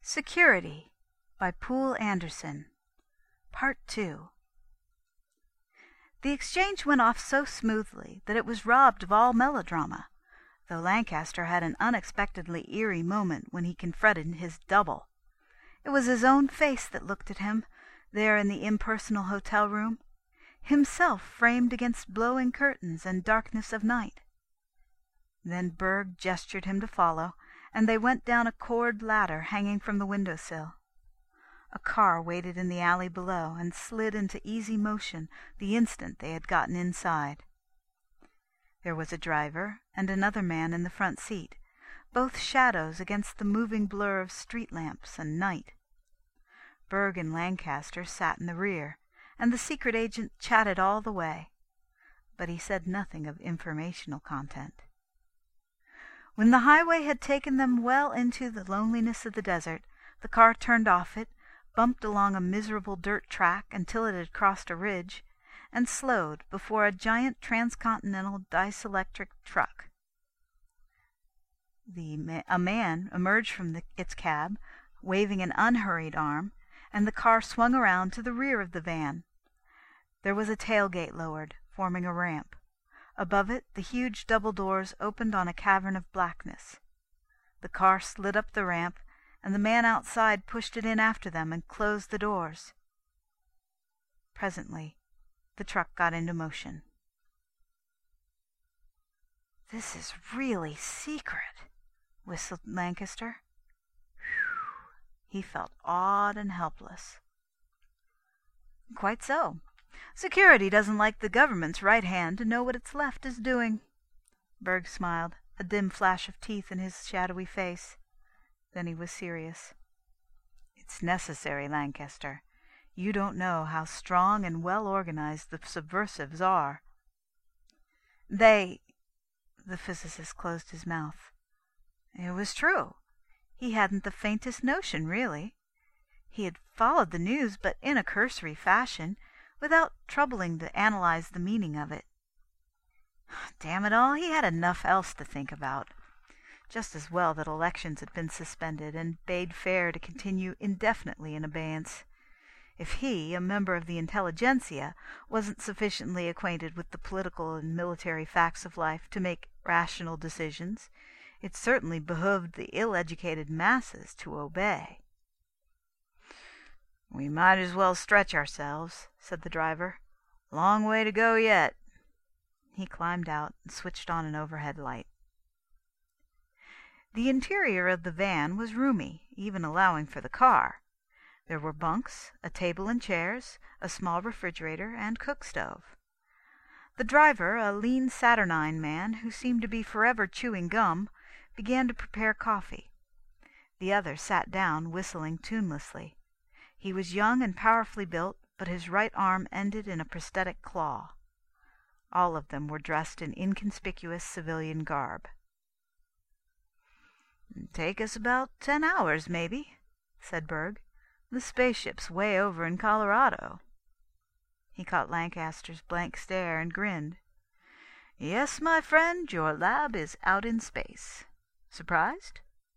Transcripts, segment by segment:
Security by Poole Anderson. Part 2. The exchange went off so smoothly that it was robbed of all melodrama, though Lancaster had an unexpectedly eerie moment when he confronted his double. It was his own face that looked at him, there in the impersonal hotel room, himself framed against blowing curtains and darkness of night. Then Berg gestured him to follow, and they went down a cord ladder hanging from the window-sill. A car waited in the alley below and slid into easy motion the instant they had gotten inside. There was a driver and another man in the front seat, both shadows against the moving blur of street lamps and night. Berg and Lancaster sat in the rear, and the secret agent chatted all the way, but he said nothing of informational content. When the highway had taken them well into the loneliness of the desert, the car turned off it, bumped along a miserable dirt track until it had crossed a ridge, and slowed before a giant transcontinental dieselectric truck. A man emerged from its cab, waving an unhurried arm, and the car swung around to the rear of the van. There was a tailgate lowered, forming a ramp. Above it, the huge double doors opened on a cavern of blackness. The car slid up the ramp, and the man outside pushed it in after them and closed the doors. Presently, the truck got into motion. "This is really secret," whistled Lancaster. Whew. He felt awed and helpless. "Quite so. Security doesn't like the government's right hand to know what its left is doing." Berg smiled, a dim flash of teeth in his shadowy face. Then he was serious. "It's necessary, Lancaster. You don't know how strong and well organized the subversives are." The physicist closed his mouth. It was true. He hadn't the faintest notion, really. He had followed the news, but in a cursory fashion, without troubling to analyze the meaning of it. Damn it all, he had enough else to think about. Just as well that elections had been suspended and bade fair to continue indefinitely in abeyance. If he, a member of the intelligentsia, wasn't sufficiently acquainted with the political and military facts of life to make rational decisions, it certainly behooved the ill-educated masses to obey. "We might as well stretch ourselves," said the driver. "Long way to go yet." He climbed out and switched on an overhead light. The interior of the van was roomy, even allowing for the car. There were bunks, a table and chairs, a small refrigerator, and cook stove. The driver, a lean saturnine man who seemed to be forever chewing gum, began to prepare coffee. The other sat down, whistling tunelessly. He was young and powerfully built, but his right arm ended in a prosthetic claw. All of them were dressed in inconspicuous civilian garb. "Take us about 10 hours, maybe," said Berg. "The spaceship's way over in Colorado." He caught Lancaster's blank stare and grinned. "Yes, my friend, your lab is out in space. Surprised?"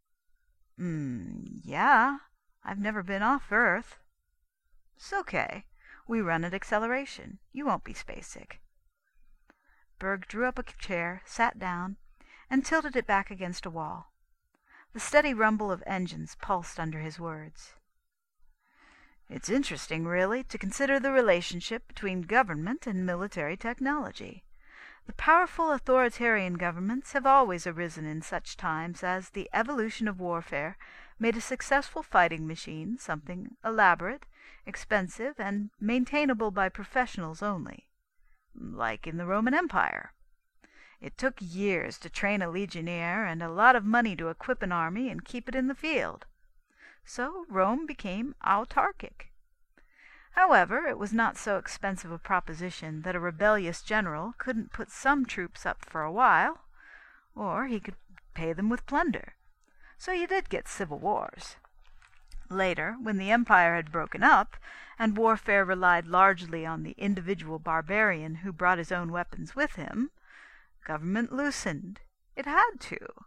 Yeah. I've never been off Earth." "It's okay. We run at acceleration. You won't be space-sick." Berg drew up a chair, sat down, and tilted it back against a wall. The steady rumble of engines pulsed under his words. "It's interesting, really, to consider the relationship between government and military technology. The powerful authoritarian governments have always arisen in such times as the evolution of warfare made a successful fighting machine something elaborate, expensive, and maintainable by professionals only, like in the Roman Empire. It took years to train a legionnaire and a lot of money to equip an army and keep it in the field. So Rome became autarkic. However, it was not so expensive a proposition that a rebellious general couldn't put some troops up for a while, or he could pay them with plunder. So you did get civil wars. Later, when the empire had broken up, and warfare relied largely on the individual barbarian who brought his own weapons with him, government loosened. It had to.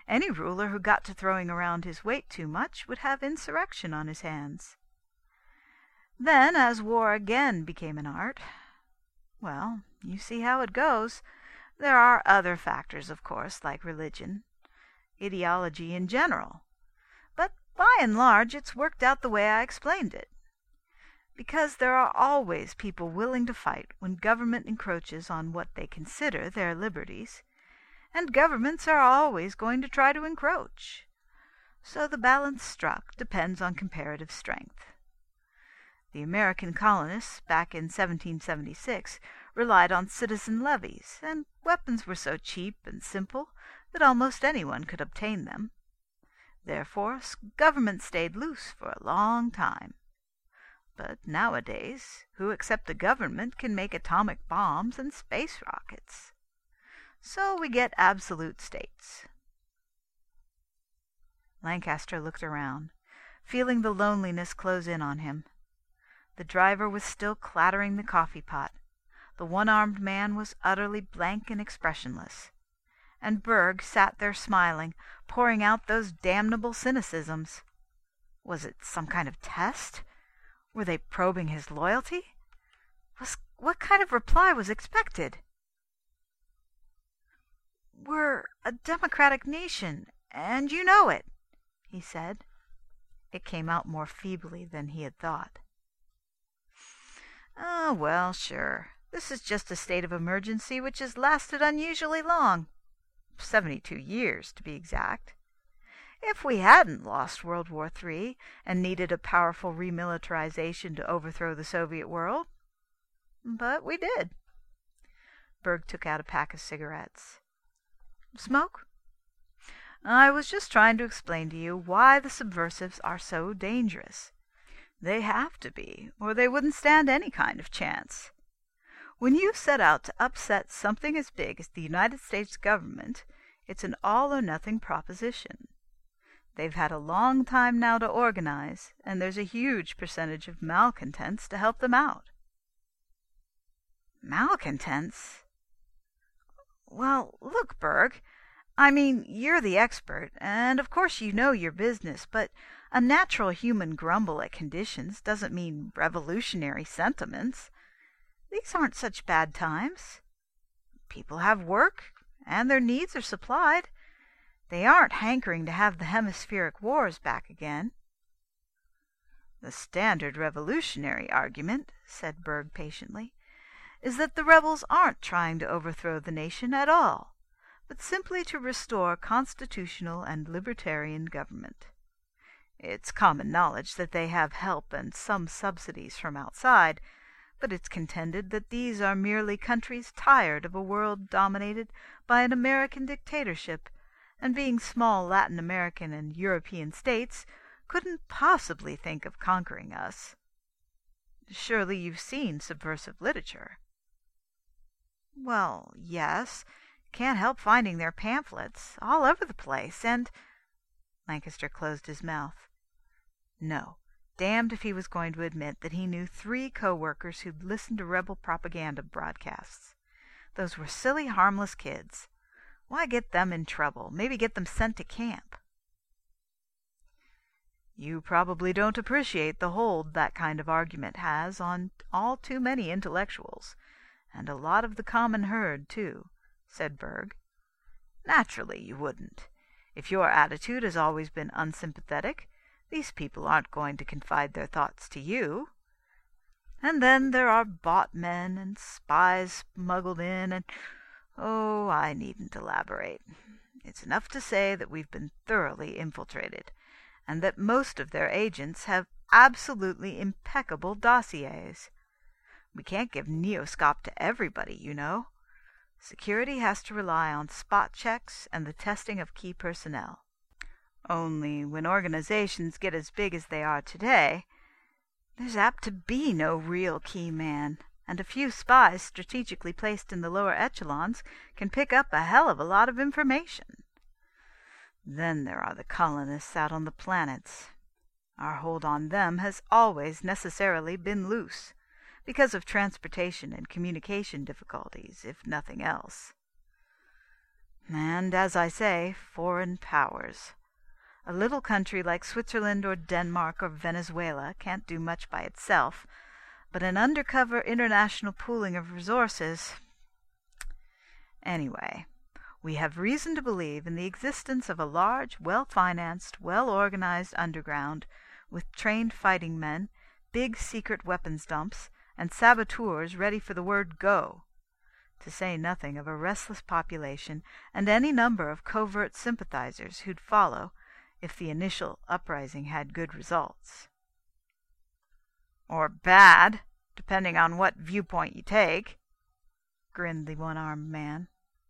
Any ruler who got to throwing around his weight too much would have insurrection on his hands. Then, as war again became an art, well, you see how it goes. There are other factors, of course, like religion, ideology in general. But by and large, it's worked out the way I explained it. Because there are always people willing to fight when government encroaches on what they consider their liberties, and governments are always going to try to encroach. So the balance struck depends on comparative strength. The American colonists, back in 1776, relied on citizen levies, and weapons were so cheap and simple that almost anyone could obtain them. Therefore, government stayed loose for a long time. But nowadays, who except the government can make atomic bombs and space rockets? So we get absolute states. Lancaster looked around, feeling the loneliness close in on him. The driver was still clattering the coffee pot. The one-armed man was utterly blank and expressionless. And Berg sat there smiling, pouring out those damnable cynicisms. Was it some kind of test? Were they probing his loyalty? What kind of reply was expected? "We're a democratic nation, and you know it," he said. It came out more feebly than he had thought. "Oh, well, sure. This is just a state of emergency which has lasted unusually long. 72 years, to be exact. If we hadn't lost World War III and needed a powerful remilitarization to overthrow the Soviet world. But we did." Berg took out a pack of cigarettes. "Smoke?" "I was just trying to explain to you why the subversives are so dangerous. They have to be, or they wouldn't stand any kind of chance. When you set out to upset something as big as the United States government, it's an all-or-nothing proposition. They've had a long time now to organize, and there's a huge percentage of malcontents to help them out." "Malcontents?" "Well, look, Berg, I mean, you're the expert, and of course you know your business, but a natural human grumble at conditions doesn't mean revolutionary sentiments. These aren't such bad times. People have work, and their needs are supplied. They aren't hankering to have the hemispheric wars back again." "The standard revolutionary argument," said Berg patiently, "is that the rebels aren't trying to overthrow the nation at all, but simply to restore constitutional and libertarian government. It's common knowledge that they have help and some subsidies from outside, but it's contended that these are merely countries tired of a world dominated by an American dictatorship, and being small Latin American and European states, couldn't possibly think of conquering us. Surely you've seen subversive literature." "Well, yes. Can't help finding their pamphlets all over the place, and—" Lancaster closed his mouth. No, damned if he was going to admit that he knew 3 co-workers who'd listened to rebel propaganda broadcasts. Those were silly, harmless kids. Why get them in trouble? Maybe get them sent to camp. "You probably don't appreciate the hold that kind of argument has on all too many intellectuals, and a lot of the common herd, too," said Berg. "Naturally you wouldn't. If your attitude has always been unsympathetic, these people aren't going to confide their thoughts to you. And then there are bought men and spies smuggled in, and oh, I needn't elaborate. It's enough to say that we've been thoroughly infiltrated, and that most of their agents have absolutely impeccable dossiers. We can't give Neoscop to everybody, you know. Security has to rely on spot checks and the testing of key personnel. Only when organizations get as big as they are today, there's apt to be no real key man, and a few spies strategically placed in the lower echelons can pick up a hell of a lot of information. Then there are the colonists out on the planets. Our hold on them has always necessarily been loose, because of transportation and communication difficulties, if nothing else. And, as I say, foreign powers. A little country like Switzerland or Denmark or Venezuela can't do much by itself, but an undercover international pooling of resources. Anyway, we have reason to believe in the existence of a large, well-financed, well-organized underground, with trained fighting men, big secret weapons dumps, and saboteurs ready for the word go, to say nothing of a restless population and any number of covert sympathizers who'd follow if the initial uprising had good results. Or bad, depending on what viewpoint you take, grinned the one-armed man.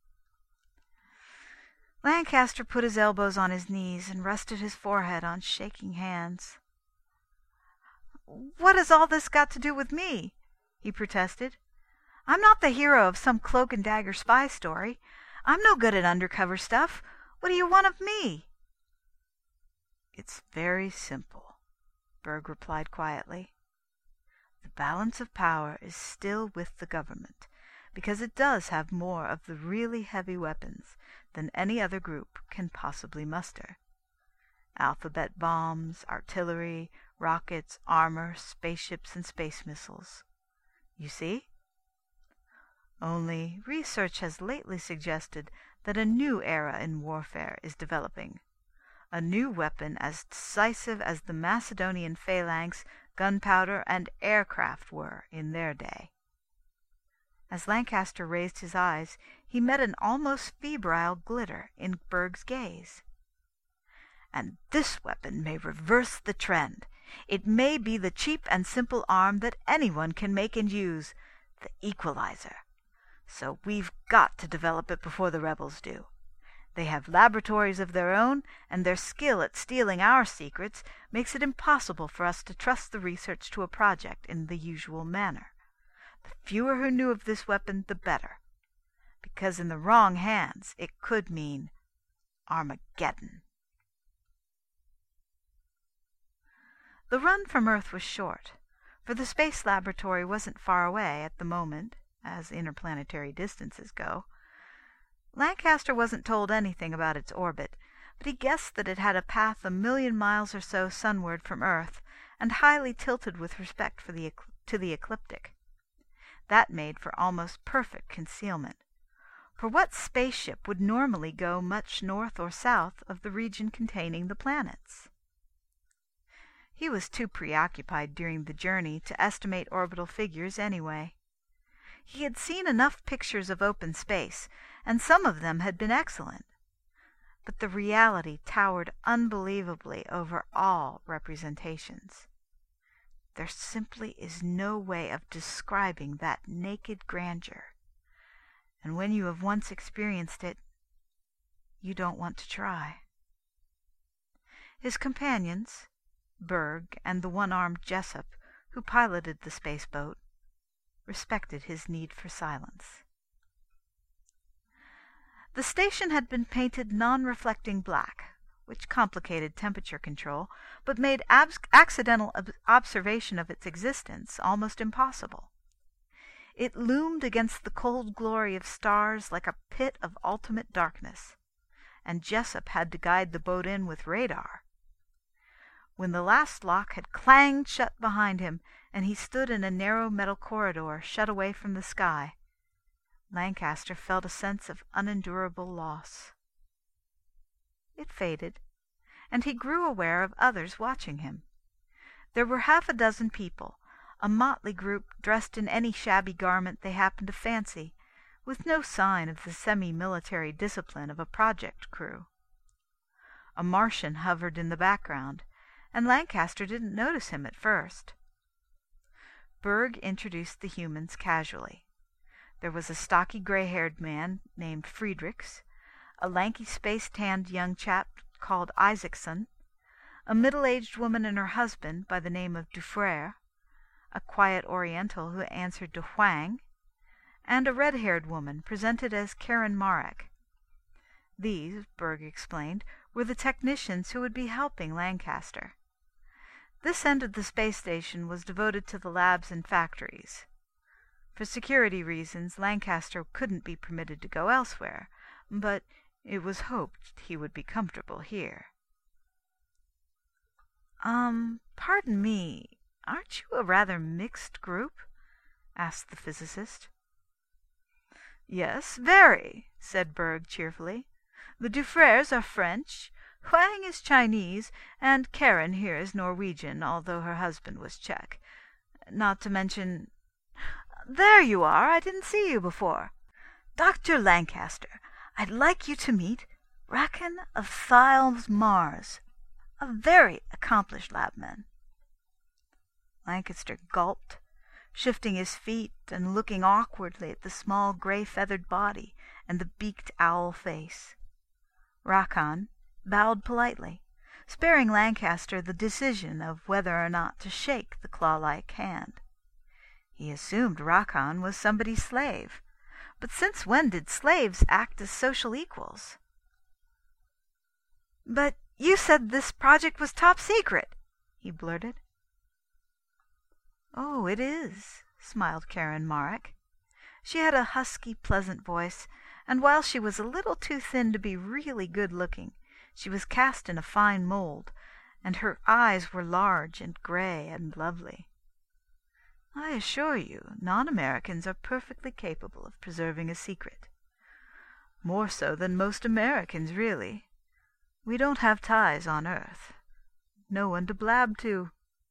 Lancaster put his elbows on his knees and rested his forehead on shaking hands. "What has all this got to do with me?" he protested. "I'm not the hero of some cloak and dagger spy story. I'm no good at undercover stuff. What do you want of me?" "It's very simple," Berg replied quietly. "The balance of power is still with the government, because it does have more of the really heavy weapons than any other group can possibly muster. Alphabet bombs, artillery, rockets, armor, spaceships, and space missiles. You see? Only research has lately suggested that a new era in warfare is developing. A new weapon as decisive as the Macedonian phalanx, gunpowder, and aircraft were in their day." As Lancaster raised his eyes, he met an almost febrile glitter in Berg's gaze. "And this weapon may reverse the trend. It may be the cheap and simple arm that anyone can make and use, the equalizer. So we've got to develop it before the rebels do. They have laboratories of their own, and their skill at stealing our secrets makes it impossible for us to trust the research to a project in the usual manner. The fewer who knew of this weapon, the better, because in the wrong hands it could mean Armageddon." The run from Earth was short, for the space laboratory wasn't far away at the moment, as interplanetary distances go. Lancaster wasn't told anything about its orbit, but he guessed that it had a path 1,000,000 miles or so sunward from Earth, and highly tilted with respect to the ecliptic. That made for almost perfect concealment, for what spaceship would normally go much north or south of the region containing the planets? He was too preoccupied during the journey to estimate orbital figures anyway. He had seen enough pictures of open space, and some of them had been excellent. But the reality towered unbelievably over all representations. There simply is no way of describing that naked grandeur, and when you have once experienced it, you don't want to try. His companions, Berg and the one-armed Jessup, who piloted the spaceboat, respected his need for silence. The station had been painted non-reflecting black, which complicated temperature control, but made accidental observation of its existence almost impossible. It loomed against the cold glory of stars like a pit of ultimate darkness, and Jessup had to guide the boat in with radar. When the last lock had clanged shut behind him, and he stood in a narrow metal corridor shut away from the sky, Lancaster felt a sense of unendurable loss. It faded, and he grew aware of others watching him. There were 6 people, a motley group dressed in any shabby garment they happened to fancy, with no sign of the semi-military discipline of a project crew. A Martian hovered in the background, and Lancaster didn't notice him at first. Berg introduced the humans casually. There was a stocky gray-haired man named Friedrichs, a lanky space-tanned young chap called Isaacson, a middle-aged woman and her husband by the name of Dufresne, a quiet Oriental who answered to Huang, and a red-haired woman presented as Karen Marek. These, Berg explained, were the technicians who would be helping Lancaster. This end of the space station was devoted to the labs and factories. For security reasons, Lancaster couldn't be permitted to go elsewhere, but It was hoped he would be comfortable here. Pardon me, aren't you a rather mixed group?" asked the physicist. "Yes, very," said Berg cheerfully. "The Dufreres are French, Huang is Chinese, and Karen here is Norwegian, although her husband was Czech. Not to mention... There you are! I didn't see you before. Dr. Lancaster, I'd like you to meet Rakan of Thiles Mars, a very accomplished labman." Lancaster gulped, shifting his feet and looking awkwardly at the small gray-feathered body and the beaked owl face. Rakan bowed politely, sparing Lancaster the decision of whether or not to shake the claw-like hand. He assumed Rakan was somebody's slave, but since when did slaves act as social equals? "But you said this project was top secret," he blurted. "Oh, it is," smiled Karen Marek. She had a husky, pleasant voice, and while she was a little too thin to be really good-looking, she was cast in a fine mold, and her eyes were large and gray and lovely. "I assure you, non-Americans are perfectly capable of preserving a secret. More so than most Americans, really. We don't have ties on Earth. No one to blab to.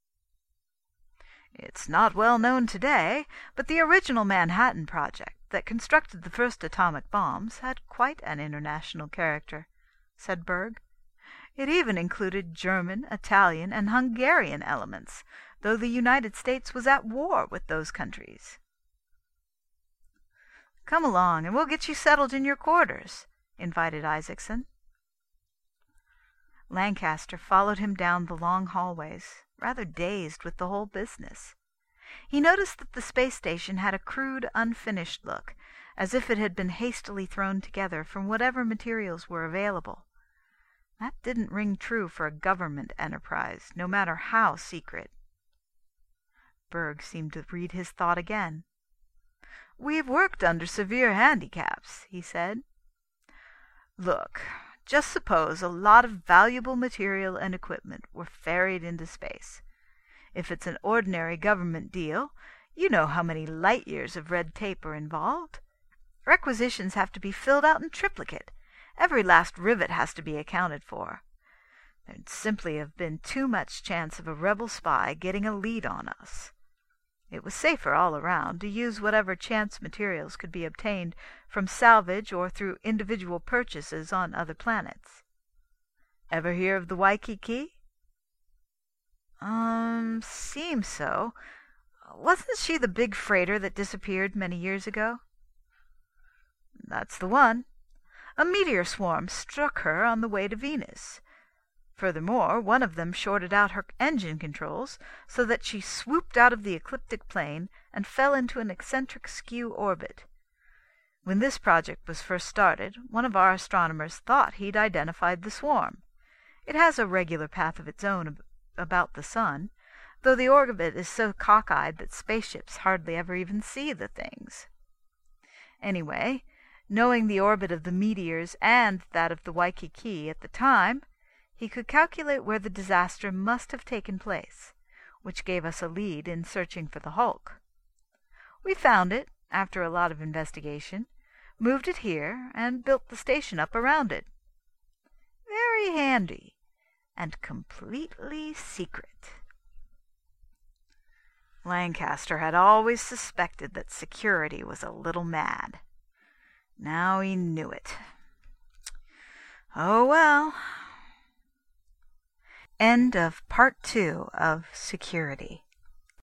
It's not well known today, but the original Manhattan Project that constructed the first atomic bombs had quite an international character," said Berg. "It even included German, Italian, and Hungarian elements, though the United States was at war with those countries." "Come along, and we'll get you settled in your quarters," invited Isaacson. Lancaster followed him down the long hallways, rather dazed with the whole business. He noticed that the space station had a crude, unfinished look, as if it had been hastily thrown together from whatever materials were available. That didn't ring true for a government enterprise, no matter how secret. Berg seemed to read his thought again. "We've worked under severe handicaps," he said. "Look, just suppose a lot of valuable material and equipment were ferried into space. If it's an ordinary government deal, you know how many light years of red tape are involved. Requisitions have to be filled out in triplicate. Every last rivet has to be accounted for. There'd simply have been too much chance of a rebel spy getting a lead on us. It was safer all around to use whatever chance materials could be obtained from salvage or through individual purchases on other planets. Ever hear of the Waikiki?" Seems so. Wasn't she the big freighter that disappeared many years ago?" "That's the one. A meteor swarm struck her on the way to Venus. Furthermore, one of them shorted out her engine controls so that she swooped out of the ecliptic plane and fell into an eccentric skew orbit. When this project was first started, one of our astronomers thought he'd identified the swarm. It has a regular path of its own about the sun, though the orbit is so cockeyed that spaceships hardly ever even see the things. Anyway, knowing the orbit of the meteors and that of the Waikiki at the time, he could calculate where the disaster must have taken place, which gave us a lead in searching for the hulk. We found it, after a lot of investigation, moved it here, and built the station up around it. Very handy, and completely secret." Lancaster had always suspected that security was a little mad. Now he knew it. Oh well. End of Part 2 of Security.